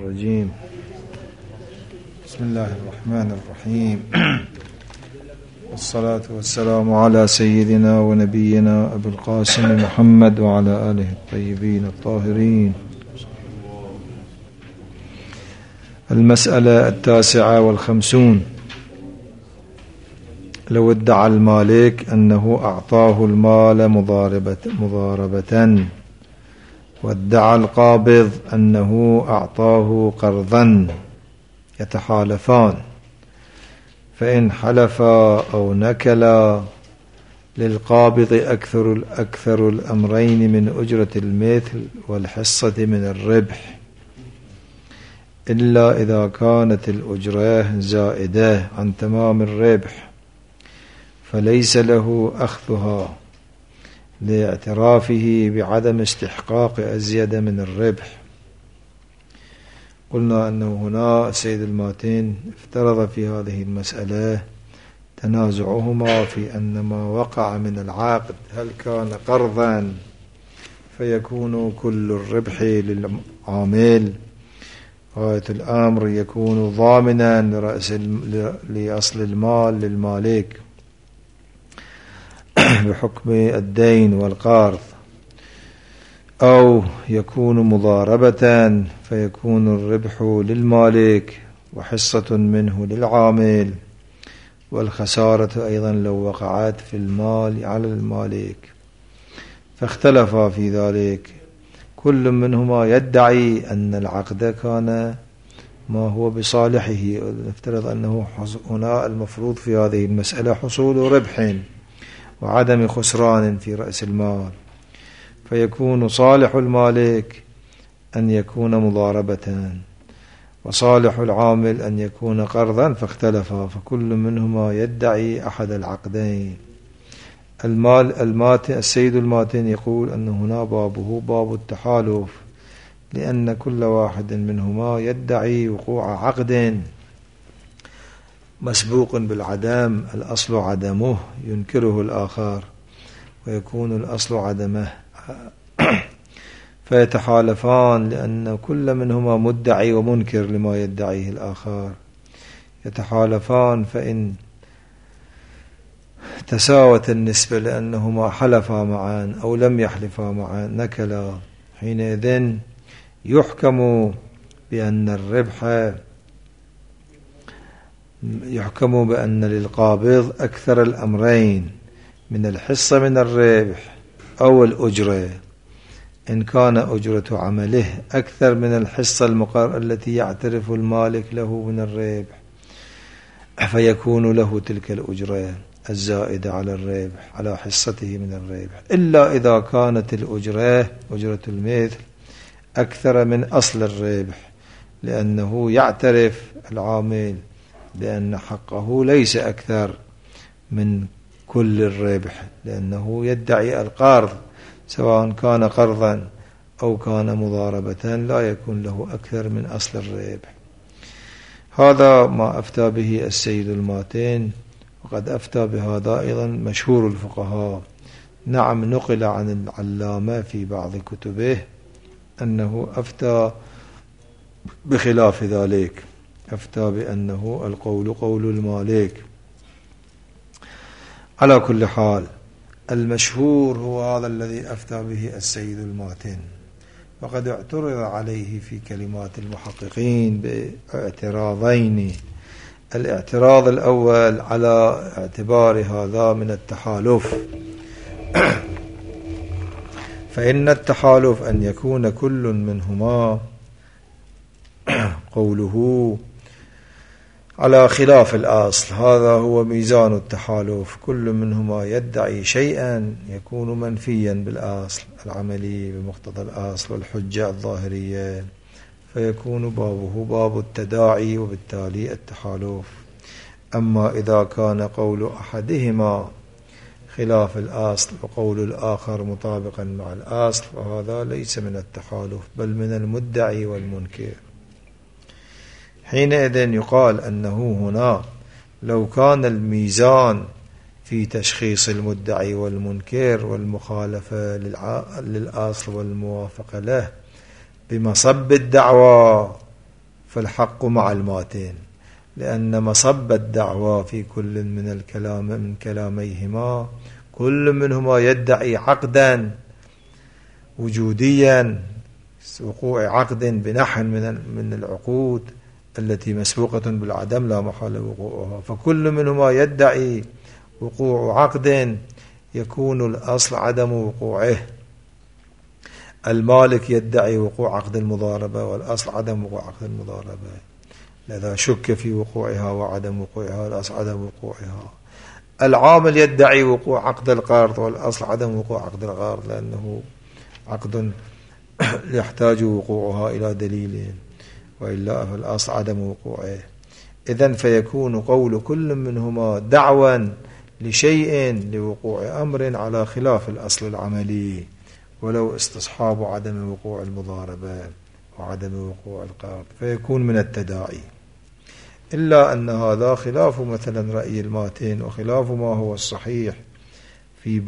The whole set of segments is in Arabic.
الرجيم. بسم الله الرحمن الرحيم. والصلاة والسلام على سيدنا ونبينا أبي القاسم محمد وعلى آله الطيبين الطاهرين. المسألة 59. لو ادعى المالك أنه أعطاه المال مضاربة وادعى القابض أنه أعطاه قرضا يتحالفان، فإن حلفا أو نكلا للقابض أكثر الأمرين من أجرة المثل والحصة من الربح، إلا إذا كانت الأجرة زائدة عن تمام الربح فليس له أخذها لاعترافه بعدم استحقاق أزيد من الربح. قلنا أنه هنا السيد الماتين افترض في هذه المسألة تنازعهما في أن ما وقع من العقد هل كان قرضا فيكون كل الربح للعامل، غاية الأمر يكون ضامنا لأصل المال للمالك بحكم الدين والقرض، أو يكون مضاربة فيكون الربح للمالك وحصة منه للعامل، والخسارة أيضا لو وقعت في المال على المالك. فاختلفا في ذلك، كل منهما يدعي أن العقد كان ما هو بصالحه. نفترض أنه هنا المفروض في هذه المسألة حصول ربح وعدم خسران في رأس المال، فيكون صالح المالك أن يكون مضاربة وصالح العامل أن يكون قرضا، فاختلفا، فكل منهما يدعي أحد العقدين. السيد الماتين يقول أن هنا بابه باب التحالف، لأن كل واحد منهما يدعي وقوع عقد مسبوق بالعدم، الأصل عدمه ينكره الآخر ويكون الأصل عدمه، فيتحالفان لأن كل منهما مدعي ومنكر لما يدعيه الآخر. يتحالفان فإن تساوت النسبة لأنهما حلفا معا أو لم يحلفا معا نكلا، حينئذ يحكم بأن للقابض أكثر الأمرين من الحصة من الربح أو الأجرة، إن كان أجرة عمله أكثر من الحصة التي يعترف المالك له من الربح، فيكون له تلك الأجرة الزائدة على الربح على حصته من الربح، إلا إذا كانت الأجرة أجرة المثل أكثر من أصل الربح، لأنه يعترف العامل بأن حقه ليس أكثر من كل الربح، لأنه يدعي القرض سواء كان قرضا أو كان مضاربة لا يكون له أكثر من أصل الربح. هذا ما أفتى به السيد الماتين، وقد أفتى بهذا أيضا مشهور الفقهاء. نعم، نقل عن العلامة في بعض كتبه أنه أفتى بخلاف ذلك، أفتى بأنه القول قول المالك. على كل حال المشهور هو هذا الذي أفتى به السيد الماتين، وقد اعترض عليه في كلمات المحققين باعتراضين. الاعتراض الأول على اعتبار هذا من التحالف، فإن التحالف أن يكون كل منهما قوله على خلاف الأصل، هذا هو ميزان التحالف. كل منهما يدعي شيئا يكون منفيا بالأصل العملي بمقتضى الأصل والحجة الظاهرية، فيكون بابه باب التداعي وبالتالي التحالف. أما إذا كان قول أحدهما خلاف الأصل وقول الآخر مطابقا مع الأصل، فهذا ليس من التحالف بل من المدعي والمنكر. حينئذ يقال أنه هنا لو كان الميزان في تشخيص المدعي والمنكر والمخالفة للأصل والموافقة له بمصب الدعوى فالحق مع الماتين، لأن مصب الدعوى في كل من كلاميهما كل منهما يدعي عقدا وجوديا، وقوع عقد بنحو من العقود التي مسبوقة بالعدم لا محال وقوعها، فكل منهما يدعي وقوع عقد يكون الأصل عدم وقوعه. المالك يدعي وقوع عقد المضاربة والأصل عدم وقوع عقد المضاربة، لذا شك في وقوعها وعدم وقوعها، الأصل عدم وقوعها. العامل يدعي وقوع عقد القرض والأصل عدم وقوع عقد القرض، لأنه عقد يحتاج وقوعها إلى دليل، وإلا فالأصل عدم وقوعه. إذن فيكون قول كل منهما دعوا لشيء لوقوع أمر على خلاف الأصل العملي، ولو استصحاب عدم وقوع المضاربة وعدم وقوع القرض، فيكون من التداعي. إلا أن هذا خلاف مثلا رأي الماتين، وخلاف ما هو الصحيح في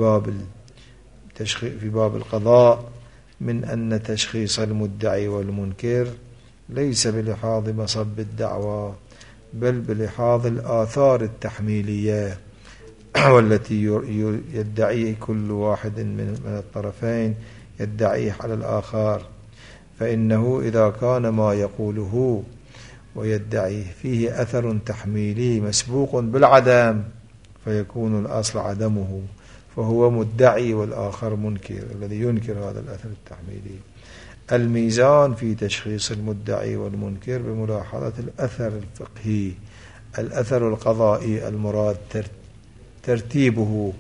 باب القضاء من أن تشخيص المدعي والمنكر ليس بلحاظ مصب الدعوى، بل بلحاظ الآثار التحميلية والتي يدعي كل واحد من الطرفين يدعيه على الآخر. فإنه إذا كان ما يقوله ويدعيه فيه أثر تحميلي مسبوق بالعدم فيكون الأصل عدمه، فهو مدعي والآخر منكر الذي ينكر هذا الأثر التحميلي. الميزان في تشخيص المدعي والمنكر بملاحظة الأثر الفقهي، الأثر القضائي المراد ترتيبه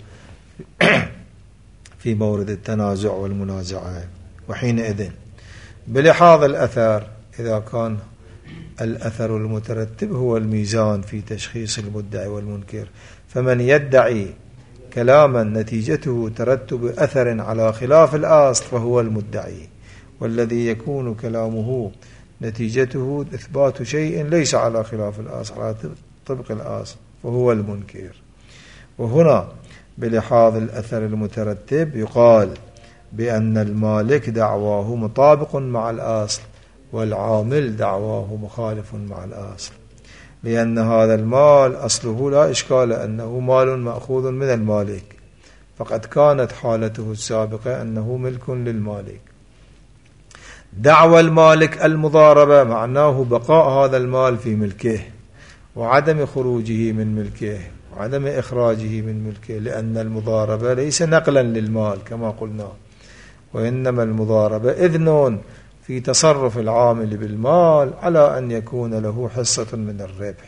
في مورد التنازع والمنازعة. وحينئذ بلحاظ الأثر، إذا كان الأثر المترتب هو الميزان في تشخيص المدعي والمنكر، فمن يدعي كلاما نتيجته ترتب أثر على خلاف الأصل فهو المدعي، والذي يكون كلامه نتيجته إثبات شيء ليس على خلاف الأصل على طبق الأصل فهو المنكر. وهنا بلحاظ الأثر المترتب يقال بأن المالك دعواه مطابق مع الأصل والعامل دعواه مخالف مع الأصل، لأن هذا المال أصله لا إشكال أنه مال مأخوذ من المالك، فقد كانت حالته السابقة أنه ملك للمالك. دعوى المالك المضاربة معناه بقاء هذا المال في ملكه وعدم خروجه من ملكه وعدم إخراجه من ملكه، لأن المضاربة ليس نقلا للمال كما قلنا، وإنما المضاربة إذن في تصرف العامل بالمال على أن يكون له حصة من الربح.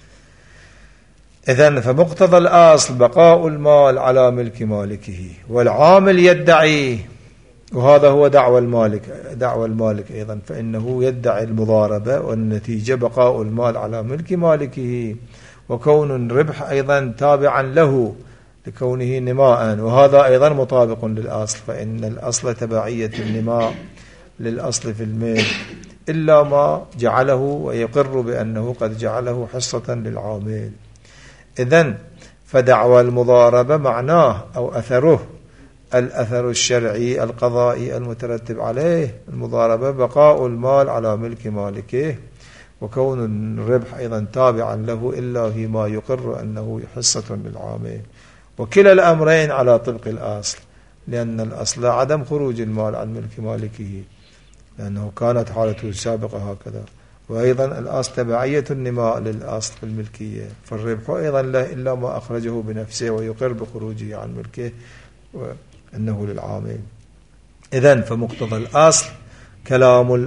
إذن فمقتضى الأصل بقاء المال على ملك مالكه، والعامل يدعي، وهذا هو دعوى المالك أيضا، فإنه يدعي المضاربة والنتيجة بقاء المال على ملك مالكه، وكون الربح أيضا تابعا له لكونه نماء، وهذا أيضا مطابق للأصل، فإن الأصل تبعية النماء للأصل في المال، إلا ما جعله ويقر بأنه قد جعله حصة للعامل. إذن فدعوى المضاربة معناه أو أثره الأثر الشرعي القضائي المترتب عليه المضاربة بقاء المال على ملك مالكه، وكون الربح أيضا تابعا له إلا فيما يقر أنه حصة للعامل، وكلا الأمرين على طبق الأصل، لأن الأصل عدم خروج المال عن ملك مالكه لأنه كانت حالته السابقة هكذا، وأيضا الأصل تبعية النماء للأصل في الملكية، فالربح أيضا لا إلا ما أخرجه بنفسه ويقر بخروجه عن ملكه وأنه للعامل. إذن فمقتضى الأصل كلام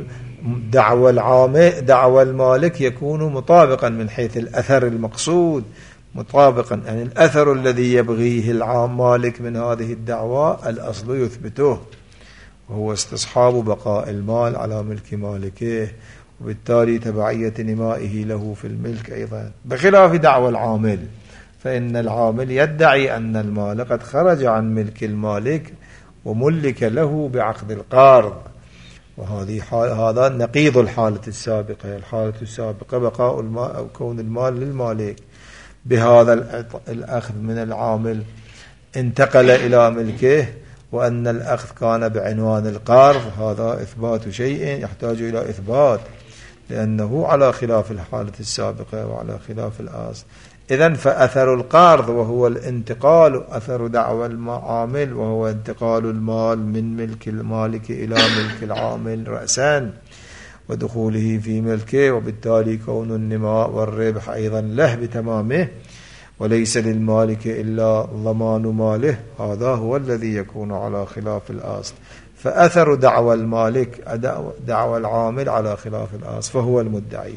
دعوى المالك يكون مطابقا من حيث الأثر المقصود، مطابقا يعني الأثر الذي يبغيه المالك من هذه الدعوة الأصل يثبته، وهو استصحاب بقاء المال على ملك مالكه، وبالتالي تبعية نمائه له في الملك أيضا، بخلاف دعوى العامل، فإن العامل يدعي أن المال قد خرج عن ملك المالك وملك له بعقد القرض، هذا نقيض الحالة السابقة. الحالة السابقة بقاء المال أو كون المال للمالك، بهذا الأخذ من العامل انتقل إلى ملكه، وأن الأخذ كان بعنوان القرض، هذا إثبات شيء يحتاج إلى إثبات، لأنه على خلاف الحالة السابقة وعلى خلاف الأصل. إذن فأثر القرض وهو الانتقال، أثر دعوى العامل وهو انتقال المال من ملك المالك إلى ملك العامل رأسا ودخوله في ملكه، وبالتالي كون النماء والربح أيضا له بتمامه، وليس للمالك إلا ضمان ماله. هذا هو الذي يكون على خلاف الأصل. فأثر دعوى المالك دعوى العامل على خلاف الأصل فهو المدعي،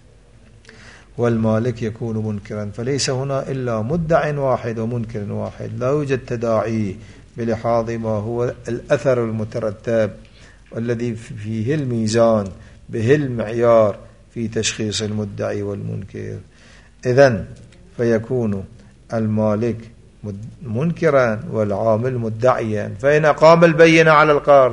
والمالك يكون منكرا. فليس هنا إلا مدع واحد ومنكر واحد، لا يوجد تداعي بلحاظ ما هو الأثر المترتب والذي فيه الميزان به المعيار في تشخيص المدعي والمنكر. إذن فيكون المالك منكرا والعامل مدعيا، فإن أقام البينة على القرض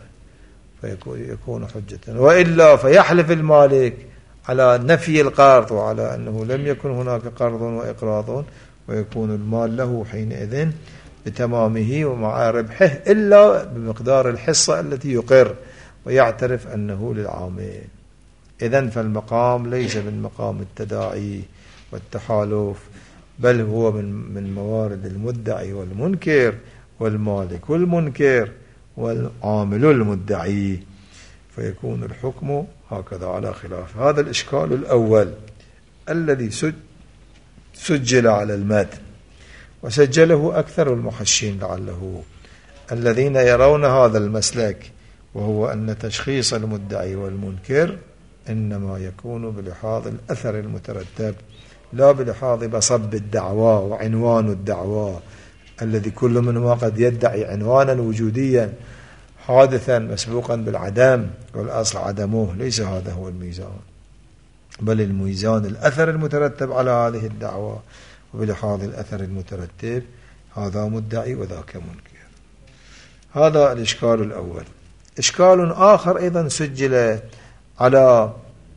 فيكون حجة، وإلا فيحلف المالك على نفي القرض وعلى أنه لم يكن هناك قرض وإقراض، ويكون المال له حينئذ بتمامه ومع ربحه إلا بمقدار الحصة التي يقر ويعترف أنه للعامل. إذن فالمقام ليس من مقام التداعي والتحالف، بل هو من موارد المدعي والمنكر، والمالك والمنكر والعامل المدعي، فيكون الحكم هكذا على خلاف. هذا الإشكال الأول الذي سجل على المتن، وسجله أكثر المحشين لعله الذين يرون هذا المسلك، وهو أن تشخيص المدعي والمنكر إنما يكون بلحاظ الأثر المترتب، لا بلحاظ بصب الدعوى وعنوان الدعوى، الذي كل منهما قد يدعي عنوانا وجوديا حادثا مسبوقا بالعدم والأصل عدمه. ليس هذا هو الميزان، بل الميزان الأثر المترتب على هذه الدعوى، وبلحاظ الأثر المترتب هذا مدعي وذاك منكر. هذا الإشكال الأول. إشكال آخر أيضا سجل على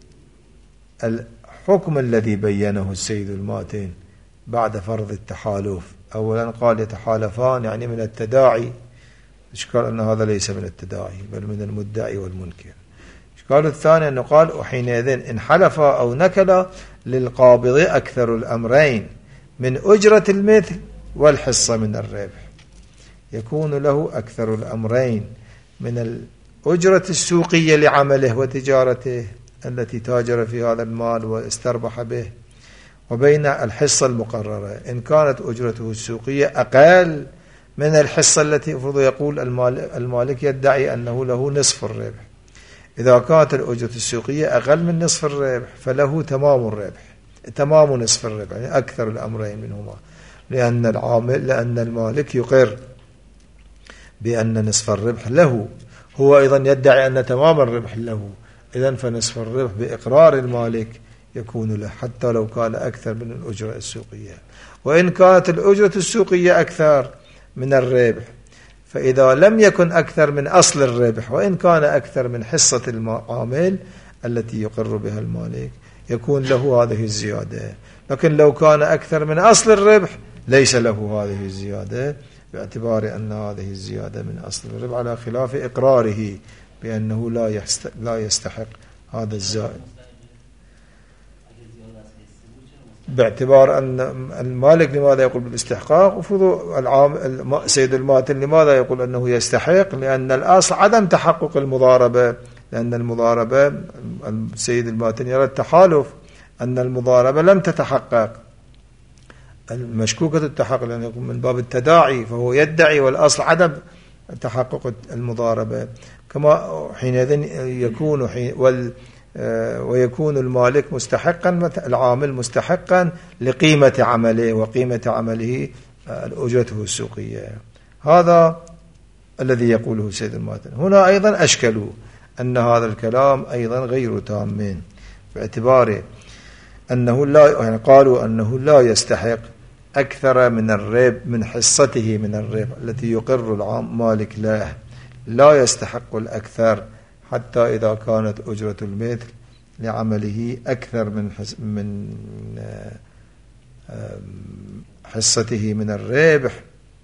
الحكم الذي بينه السيد الماتن بعد فرض التحالف. أولا قال يتحالفان يعني من التداعي، إشكال أن هذا ليس من التداعي بل من المدعي والمنكر. الإشكال الثاني أنه قال وحينئذ إن حلف أو نكل للقابض أكثر الأمرين من أجرة المثل والحصة من الربح، يكون له أكثر الأمرين من الأجرة السوقية لعمله وتجارته التي تاجر في هذا المال واستربح به، وبين الحصة المقررة إن كانت أجرته السوقية أقل من الحصة التي فرض يقول المالك يدعي أنه له نصف الربح. إذا كانت الأجرة السوقية أقل من نصف الربح فله تمام الربح، تمام نصف الربح، يعني أكثر الأمرين منهما، لأن المالك يقر بأن نصف الربح له، هو أيضا يدعي أن تمام الربح له. إذن فنصف الربح بإقرار المالك يكون له حتى لو كان أكثر من الأجرة السوقية. وإن كانت الأجرة السوقية أكثر من الربح، فإذا لم يكن أكثر من أصل الربح وإن كان أكثر من حصة العامل التي يقر بها المالك يكون له هذه الزيادة. لكن لو كان أكثر من أصل الربح ليس له هذه الزيادة، باعتبار أن هذه الزيادة من أصل الربح، على خلاف إقراره بأنه لا يستحق هذا الزائد، باعتبار أن المالك لماذا يقول بالاستحقاق، وفرض سيد الماتن لماذا يقول أنه يستحق، لأن الأصل عدم تحقق المضاربة، لأن المضاربة السيد الماتن يرى التحالف أن المضاربة لم تتحقق، المشكوكة التحقق لأنه يكون من باب التداعي، فهو يدعي والأصل عدم تحقق المضاربة. كما حينئذ يكون ويكون المالك مستحقا، العامل مستحقا لقيمة عمله، وقيمة عمله أجرته السوقية. هذا الذي يقوله سيد الماتن. هنا أيضا أشكلوا أن هذا الكلام أيضا غير تام، باعتبار أنه يعني قالوا أنه لا يستحق أكثر من الربح من حصته من الربح التي يقر المالك له، لا يستحق الأكثر حتى إذا كانت أجرة المثل لعمله أكثر من حصته من الربح،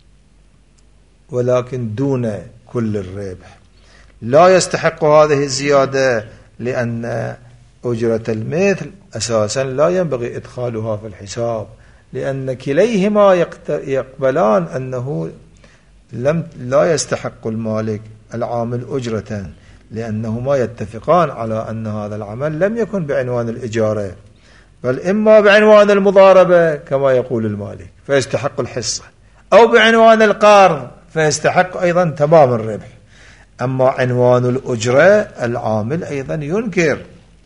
ولكن دون كل الربح. لا يستحق هذه الزيادة لأن أجرة المثل أساسا لا ينبغي إدخالها في الحساب، لأن كليهما يقبلان أنه لا يستحق المالك العامل أجرة، لأنهما يتفقان على أن هذا العمل لم يكن بعنوان الإجارة، بل إما بعنوان المضاربة كما يقول المالك فيستحق الحصة، أو بعنوان القرض فيستحق أيضا تمام الربح. أما عنوان الأجرة العامل أيضا ينكر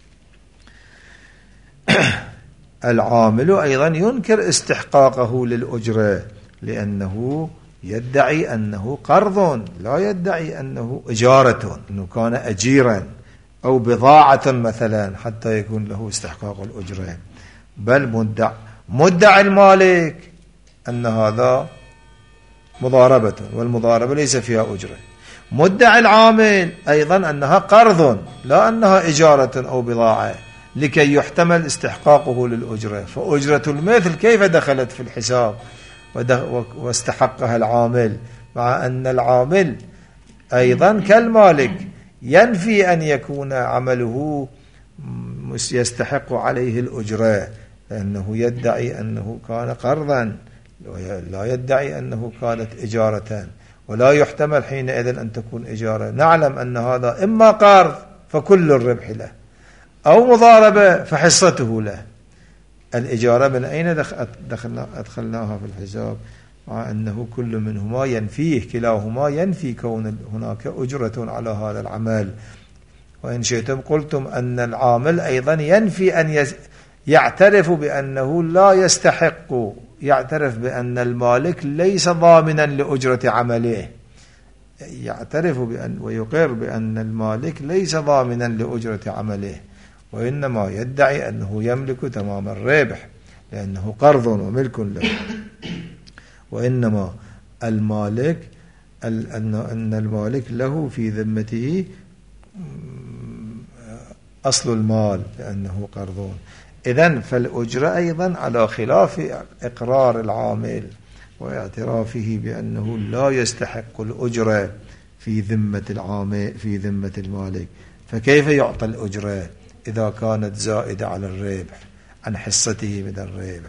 العامل أيضا ينكر استحقاقه للأجرة، لأنه يدعي أنه قرض، لا يدعي أنه إجارة، أنه كان أجيرا أو بضاعة مثلا حتى يكون له استحقاق الأجرة، بل مدعي المالك أن هذا مضاربة، والمضاربة ليس فيها أجرة. مدعي العامل أيضا أنها قرض لا أنها إجارة أو بضاعة، لكي يحتمل استحقاقه للأجرة. فأجرة المثل كيف دخلت في الحساب واستحقها العامل، مع أن العامل أيضا كالمالك ينفي أن يكون عمله يستحق عليه الأجرة، لأنه يدعي أنه كان قرضا، لا يدعي أنه كانت إجارة، ولا يحتمل حينئذ أن تكون إجارة. نعلم أن هذا إما قرض فكل الربح له، أو مضاربة فحصته له. الإجارة من أين أدخلناها في الحساب، مع أنه كل منهما ينفيه، كلاهما ينفي كون هناك أجرة على هذا العمل. وإن شئتم قلتم أن العامل أيضا ينفي أن يعترف بأنه لا يستحق، يعترف بأن المالك ليس ضامنا لأجرة عمله، يعترف ويقر بأن المالك ليس ضامنا لأجرة عمله، وإنما يدعي أنه يملك تمام الربح لأنه قرض وملك له. وإنما المالك أن المالك له في ذمته أصل المال لأنه قرضون. إذن فالأجرة أيضا على خلاف إقرار العامل واعترافه بأنه لا يستحق الأجرة في ذمة العامل في ذمة المالك، فكيف يعطى الأجرة إذا كانت زائدة على الربح عن حصته من الربح؟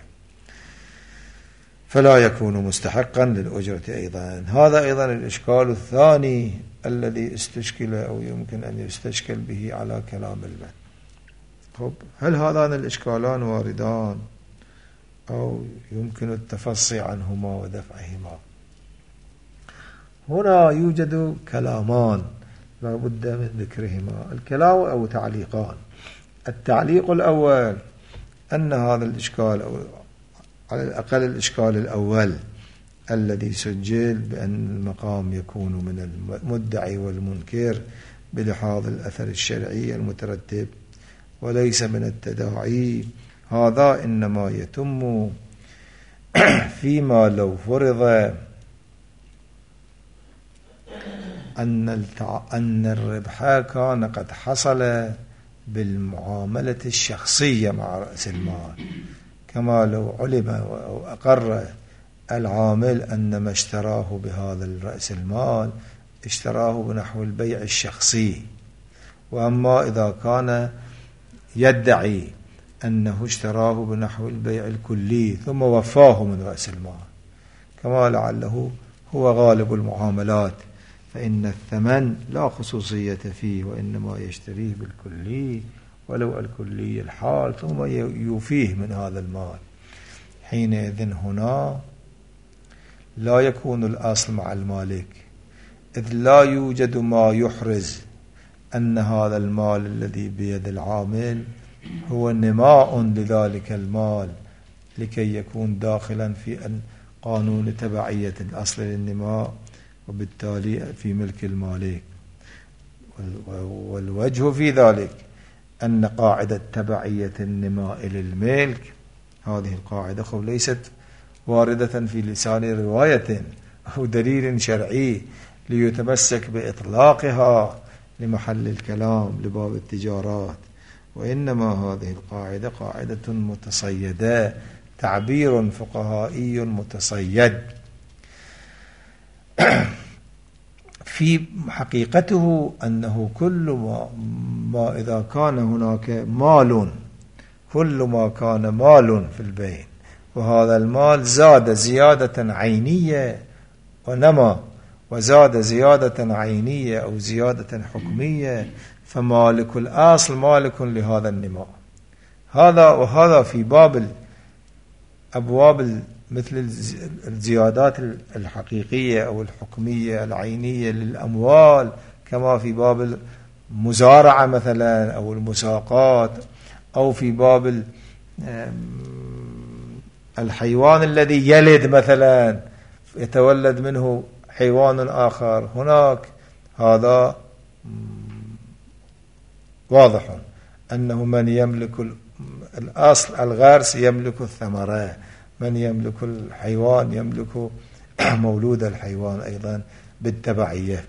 فلا يكون مستحقا للأجرة أيضا. هذا أيضا الإشكال الثاني الذي استشكل أو يمكن أن يستشكل به على كلام المتن. طب هل هذان الإشكالان واردان أو يمكن التفصي عنهما ودفعهما؟ هنا يوجد كلامان لا بد من ذكرهما، الكلام أو تعليقان. التعليق الأول أن هذا الإشكال أو على الأقل الإشكال الأول الذي سجل بأن المقام يكون من المدعي والمنكر بلحاظ الأثر الشرعي المترتب وليس من التداعي، هذا إنما يتم فيما لو فرض أن الربح كان قد حصل بالمعاملة الشخصية مع رأس المال، كما لو علم أو أقر العامل أن ما اشتراه بهذا الرأس المال اشتراه بنحو البيع الشخصي. وأما إذا كان يدعي أنه اشتراه بنحو البيع الكلي ثم وفاه من رأس المال، كما لعله هو غالب المعاملات، فإن الثمن لا خصوصية فيه وإنما يشتريه بالكلي ولو الكلي الحال ثم يوفيه من هذا المال. حينئذ هنا لا يكون الأصل مع المالك، إذ لا يوجد ما يحرز أن هذا المال الذي بيد العامل هو نماء لذلك المال لكي يكون داخلا في قانون تبعية الأصل للنماء وبالتالي في ملك المالك. والوجه في ذلك أن قاعدة تبعية النماء للملك هذه القاعدة ليست واردة في لسان رواية أو دليل شرعي ليتمسك بإطلاقها لمحل الكلام لباب التجارات، وإنما هذه القاعدة قاعدة متصيدة، تعبير فقهائي متصيد. في حقيقته أنه كل ما إذا كان هناك مال، كل ما كان مال في البين وهذا المال زاد زيادة عينية ونما وزاد زيادة عينية أو زيادة حكمية، فمالك الأصل مالك لهذا النماء. وهذا في باب أبواب مثل الزيادات الحقيقية أو الحكمية العينية للأموال، كما في باب المزارعة مثلا أو المساقات، أو في باب الحيوان الذي يلد مثلا يتولد منه حيوان آخر. هناك هذا واضح أنه من يملك الأصل الغرس يملك الثمرة، من يملك الحيوان يملك مولود الحيوان أيضا بالتبعية.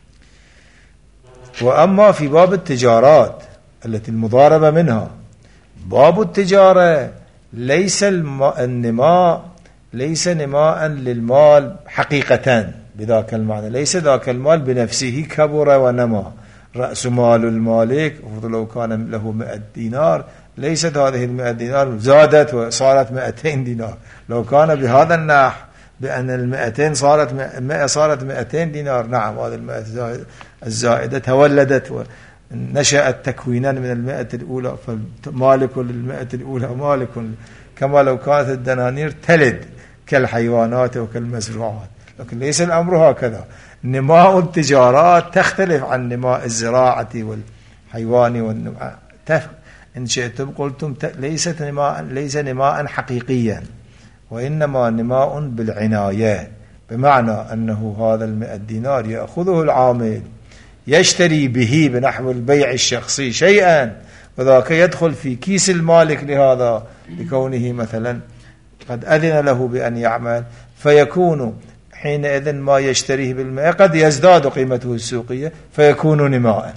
وأما في باب التجارات التي المضاربة منها، باب التجارة ليس النماء ليس نماء للمال حقيقة بذاك المعنى، ليس ذاك المال بنفسه كبر ونما. رأس مال المالك لو كان له 100 دينار، ليست هذه 100 دينار زادت وصارت 200 دينار. لو كان بهذا النحو بأن 200 صارت 100 صارت 200 دينار، نعم هذه 100 الزائدة تولدت ونشأت تكوينا من 100 الأولى، فمالك 100 الأولى مالك، كما لو كانت الدنانير تلد كالحيوانات وكالمزروعات. لكن ليس الأمر هكذا. نماء التجارات تختلف عن نماء الزراعة والحيوان إن شئتم قلتم ليس نماء حقيقيا، وإنما نماء بالعناية، بمعنى أنه هذا 100 دينار يأخذه العامل يشتري به بنحو البيع الشخصي شيئا، وذاك يدخل في كيس المالك لهذا لكونه مثلا قد أذن له بأن يعمل، فيكون حينئذ ما يشتريه بالمئة قد يزداد قيمته السوقية فيكون نماء،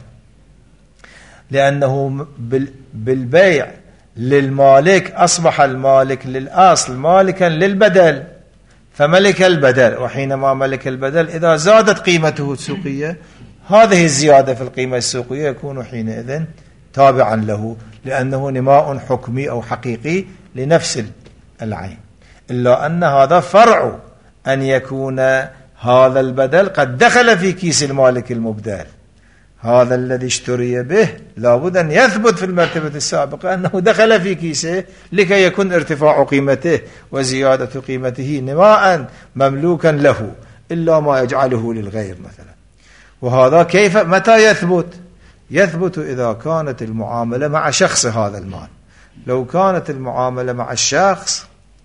لأنه بالبيع للمالك أصبح المالك للأصل مالكا للبدل، فملك البدل. وحينما ملك البدل إذا زادت قيمته السوقية، هذه الزيادة في القيمة السوقية يكون حينئذ تابعا له، لأنه نماء حكمي أو حقيقي لنفس العين. إلا أن هذا فرع أن يكون هذا البدل قد دخل في كيس المالك المبدل. هذا الذي اشتري به لابد أن يثبت في المرتبة السابقة أنه دخل في كيسه لكي يكون ارتفاع قيمته وزيادة قيمته نماء مملوكا له، إلا ما يجعله للغير مثلا. وهذا كيف متى يثبت إذا كانت المعاملة مع شخص هذا المال. لو كانت المعاملة مع الشخص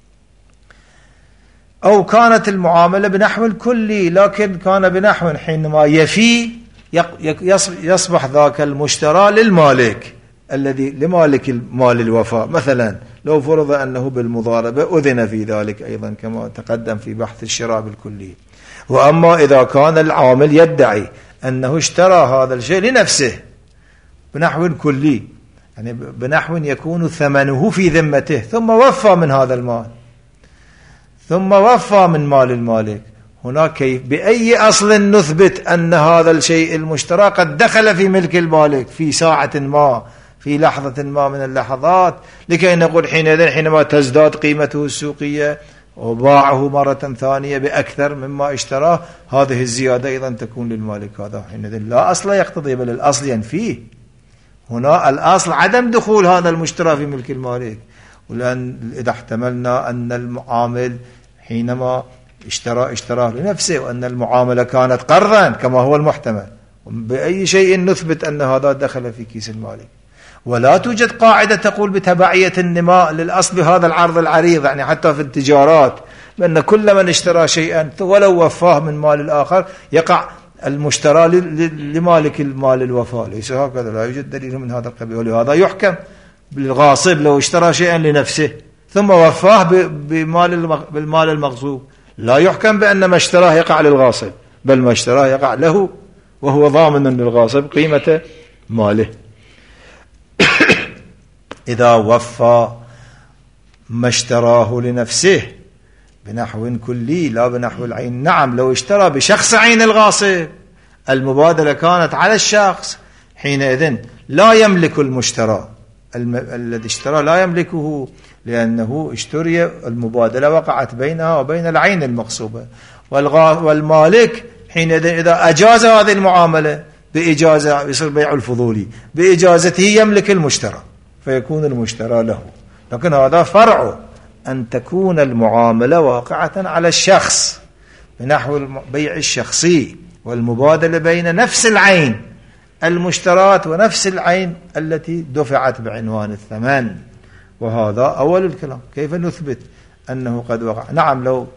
أو كانت المعاملة بنحو الكلي، لكن كان بنحو حينما يفي يصبح ذاك المشترى للمالك الذي لمالك المال الوفاء. مثلا لو فرض أنه بالمضاربة أذن في ذلك أيضا كما تقدم في بحث الشراء بالكلي. وأما إذا كان العامل يدعي أنه اشترى هذا الشيء لنفسه بنحو كلي، يعني بنحو يكون ثمنه في ذمته، ثم وفى من هذا المال، ثم وفى من مال المالك، هناك كيف بأي أصل نثبت أن هذا الشيء المشترى قد دخل في ملك المالك في ساعة ما، في لحظة ما من اللحظات، لكي نقول حينما تزداد قيمته السوقية وباعه مرة ثانية بأكثر مما اشتراه، هذه الزيادة أيضا تكون للمالك. هذا حينئذ لا أصل يقتضي بل الأصل ينفيه. هنا الأصل عدم دخول هذا المشترى في ملك المالك. ولأن إذا احتملنا أن المعامل حينما اشتراه لنفسه وأن المعاملة كانت قرضا كما هو المحتمل، بأي شيء نثبت أن هذا دخل في كيس المالك؟ ولا توجد قاعدة تقول بتبعية النماء للأصل بهذا العرض العريض، يعني حتى في التجارات بأن كل من اشترى شيئا ولو وفاه من مال الآخر يقع المشترى لمالك المال الوفاء. ليس هكذا، لا يوجد دليل من هذا القبيل. ولهذا يحكم بالغاصب لو اشترى شيئا لنفسه ثم وفاه بالمال المغصوب، لا يحكم بأن ما اشتراه يقع للغاصب، بل ما اشتراه يقع له وهو ضامن للغاصب قيمة ماله. إذا وفى ما اشتراه لنفسه بنحو كلي لا بنحو العين، نعم لو اشترى بشخص عين الغاصب المبادلة كانت على الشخص، حينئذ لا يملك المشترى، الذي اشترى لا يملكه، لأنه اشتري، المبادلة وقعت بينها وبين العين المغصوبة. والمالك حينئذ إذا أجاز هذه المعاملة بإجازة، يصير بيع الفضولي، بإجازته يملك المشترى فيكون المشترى له. لكن هذا فرع أن تكون المعاملة واقعة على الشخص بنحو البيع الشخصي والمبادلة بين نفس العين المشترات ونفس العين التي دفعت بعنوان الثمن. وهذا أول الكلام. كيف نثبت أنه قد وقع؟ نعم، لو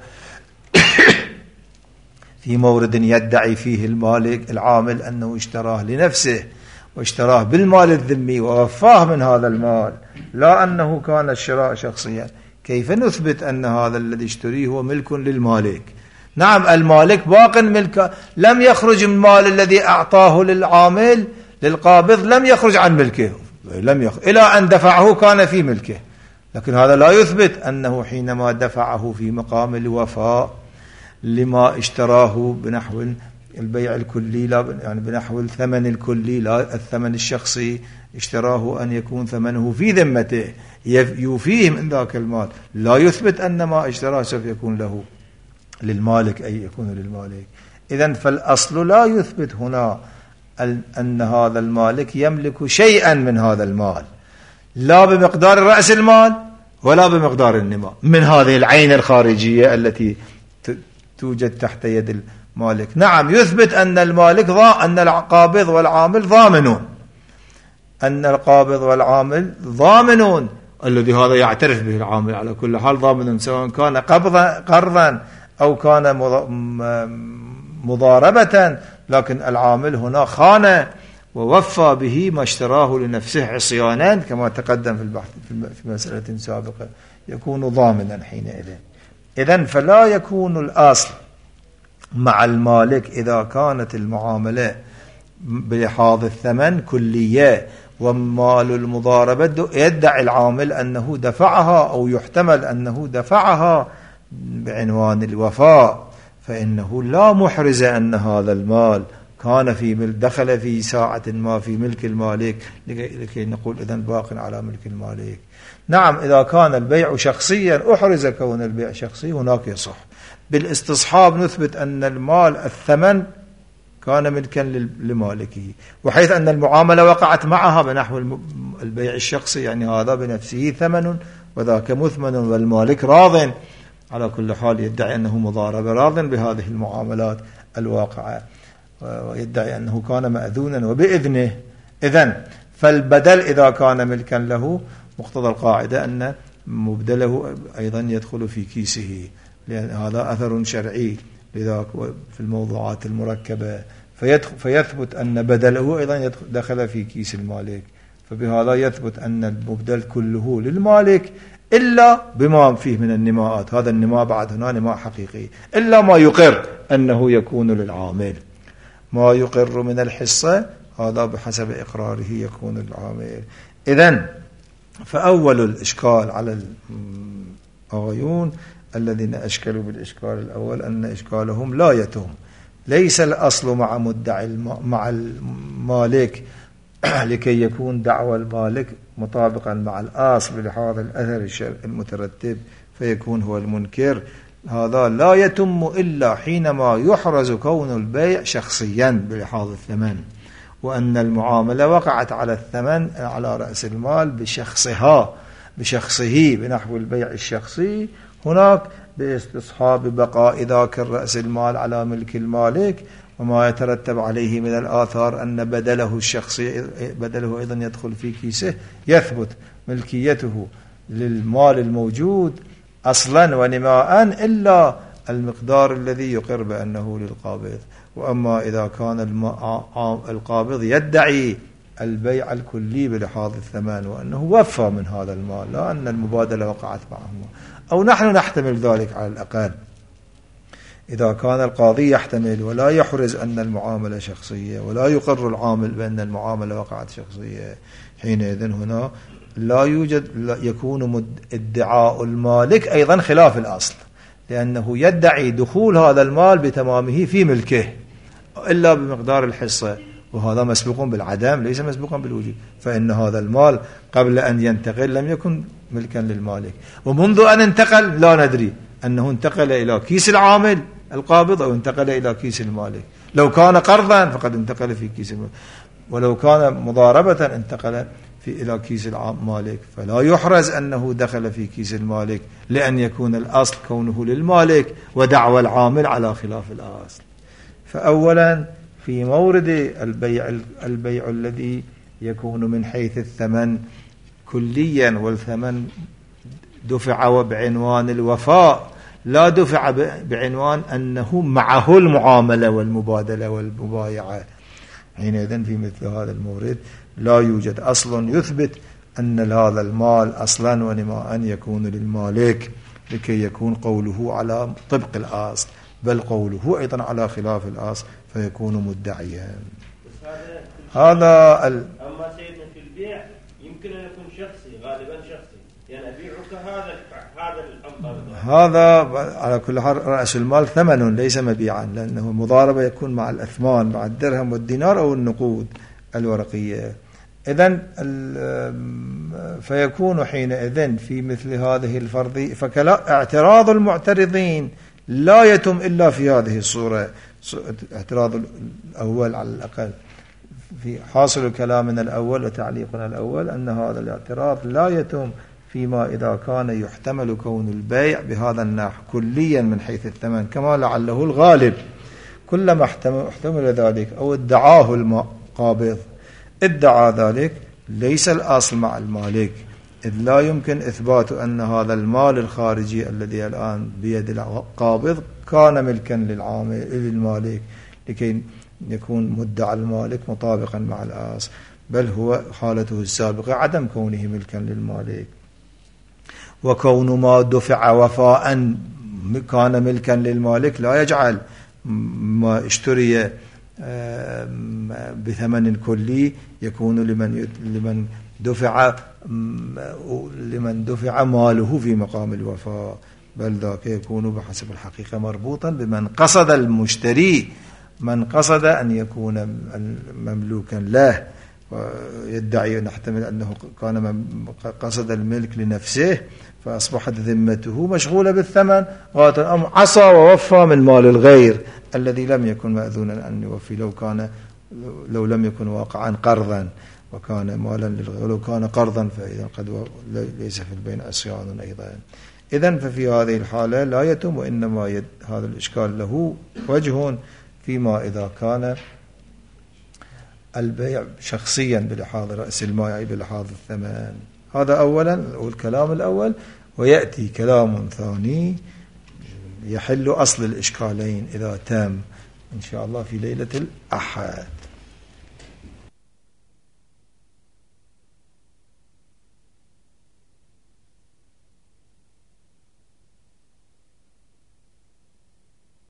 في مورد يدعي فيه المالك العامل أنه اشتراه لنفسه واشتراه بالمال الذمي ووفاه من هذا المال، لا أنه كان الشراء شخصيا، كيف نثبت أن هذا الذي اشتريه هو ملك للمالك؟ نعم، المالك باق ملك، لم يخرج المال الذي أعطاه للعامل للقابض لم يخرج عن ملكه، إلى أن دفعه كان في ملكه. لكن هذا لا يثبت أنه حينما دفعه في مقام الوفاء لما اشتراه بنحو البيع الكلي، لا يعني بنحو الثمن الكلي لا الثمن الشخصي، اشتراه أن يكون ثمنه في ذمته يوفيه من ذاك المال، لا يثبت أن ما اشتراه سوف يكون له للمالك أي يكون للمالك. إذن فالأصل لا يثبت هنا أن هذا المالك يملك شيئا من هذا المال، لا بمقدار رأس المال ولا بمقدار النماء من هذه العين الخارجية التي توجد تحت يد المالك. نعم، يثبت أن المالك أن القابض والعامل ضامنون، أن القابض والعامل ضامنون، الذي هذا يعترف به العامل على كل حال ضامن، سواء كان قرضا أو كان مضاربة، لكن العامل هنا خان ووفى به ما اشتراه لنفسه عصيانا كما تقدم في البحث في مسألة سابقة، يكون ضامنا حينئذ. إذن فلا يكون الأصل مع المالك إذا كانت المعاملة بلحاظ الثمن كلية ومال المضاربة يدعي العامل أنه دفعها أو يحتمل أنه دفعها بعنوان الوفاء، فإنه لا محرز أن هذا المال كان دخل في ساعة ما في ملك المالك لكي نقول إذن باق على ملك المالك. نعم، إذا كان البيع شخصيا أحرز كون البيع شخصي هناك يصح. بالاستصحاب نثبت أن المال الثمن كان ملكا لمالكه، وحيث أن المعاملة وقعت معها بنحو البيع الشخصي، يعني هذا بنفسه ثمن وذاك مثمن والمالك راض، على كل حال يدعي أنه مضاربة راض بهذه المعاملات الواقعة، ويدعي أنه كان مأذونا وبإذنه. إذن فالبدل إذا كان ملكا له مقتضى القاعدة أن مبدله أيضا يدخل في كيسه، لأن هذا أثر شرعي لذلك في الموضوعات المركبة، فيثبت أن بدله أيضا دخل في كيس المالك، فبهذا يثبت أن المبدل كله للمالك إلا بما فيه من النماءات. هذا النماء بعد هنا نماء حقيقي، إلا ما يقر أنه يكون للعامل، ما يقر من الحصة هذا بحسب إقراره يكون للعامل. إذن فأول الإشكال على الآيون الذين أشكلوا بالإشكال الأول أن إشكالهم لا يتم، ليس الأصل مع المالك لكي يكون دعوى المالك مطابقا مع الأصل بلحاظ الأثر المترتب فيكون هو المنكر. هذا لا يتم إلا حينما يحرز كون البيع شخصيا بلحاظ الثمن، وأن المعاملة وقعت على الثمن على رأس المال بشخصه بنحو البيع الشخصي، هناك باستصحاب بقاء ذاك الرأس المال على ملك المالك وما يترتب عليه من الآثار أن بدله الشخصي بدله أيضا يدخل في كيسه، يثبت ملكيته للمال الموجود أصلا ونماء إلا المقدار الذي يقر بأنه للقابض. وأما إذا كان القابض يدعي البيع الكلي بلحاظ الثمن وأنه وفى من هذا المال، لا أن المبادلة وقعت معه، أو نحن نحتمل ذلك على الأقل. إذا كان القاضي يحتمل ولا يحرز أن المعاملة شخصية ولا يقر العامل بأن المعاملة وقعت شخصية، حينئذ هنا لا يكون ادعاء المالك أيضا خلاف الأصل، لأنه يدعي دخول هذا المال بتمامه في ملكه إلا بمقدار الحصة، وهذا مسبوق بالعدم ليس مسبوقا بالوجود، فإن هذا المال قبل أن ينتقل لم يكن ملكا للمالك، ومنذ أن انتقل لا ندري أنه انتقل إلى كيس العامل القابض أو انتقل إلى كيس المالك. لو كان قرضا فقد انتقل في كيس المالك، ولو كان مضاربة انتقل إلى كيس المالك، فلا يحرز أنه دخل في كيس المالك، لأن يكون الأصل كونه للمالك ودعوى العامل على خلاف الأصل. فأولا في مورد البيع الذي يكون من حيث الثمن كليا، والثمن دفع بعنوان الوفاء، لا دفع بعنوان أنه معه المعاملة والمبادلة والمبايعة. حينئذ في مثل هذا المورد لا يوجد أصل يثبت أن هذا المال أصلا ونماء يكون للمالك لكي يكون قوله على طبق الأصل، بل قوله أيضا على خلاف الأصل فيكون مدعيا. هذا أما سيدنا في البيع يمكن أن يكون شخصي، غالبا شخصي، يعني أبيعك هذا الأمر، هذا على كل حال رأس المال ثمن ليس مبيعا، لأنه مضاربة يكون مع الأثمان، مع الدرهم والدينار أو النقود الورقية. إذن فيكون حينئذ في مثل هذه الفرضية اعتراض المعترضين لا يتم إلا في هذه الصورة. اعتراض الأول على الأقل في حاصل كلامنا الأول وتعليقنا الأول أن هذا الاعتراض لا يتم فيما إذا كان يحتمل كون البيع بهذا النحو كليا من حيث الثمن، كما لعله الغالب كلما احتمل ذلك أو ادعاه القابض ادعى ذلك ليس الأصل مع المالك، إذ لا يمكن إثبات أن هذا المال الخارجي الذي الآن بيد القابض كان ملكا للمالك لكي يكون مدعى المالك مطابقا مع الأصل، بل هو حالته السابقة عدم كونه ملكا للمالك. وكون ما دفع وفاء كان ملكا للمالك لا يجعل ما اشتري بثمن كلي يكون لمن دفع ماله في مقام الوفاء، بل ذاك يكون بحسب الحقيقة مربوطا بمن قصد المشتري، من قصد أن يكون مملوكا له، ويدعي نحتمل أنه كان قصد الملك لنفسه فأصبحت ذمته مشغولة بالثمن، عصى ووفى من مال الغير الذي لم يكن مأذونا أن يوفي لو لم يكن واقعا قرضا وكان مالا للغير، ولو كان قرضا فإذا قد ليس في البين عصيان أيضا. إذن ففي هذه الحالة لا يتم، وإنما هذا الإشكال له وجه فيما إذا كان البيع شخصيا بلحاظ رأس المال أي بلحاظ الثمن. هذا أولا الكلام الأول، ويأتي كلام ثاني يحل أصل الإشكالين إذا تم إن شاء الله في ليلة الأحد.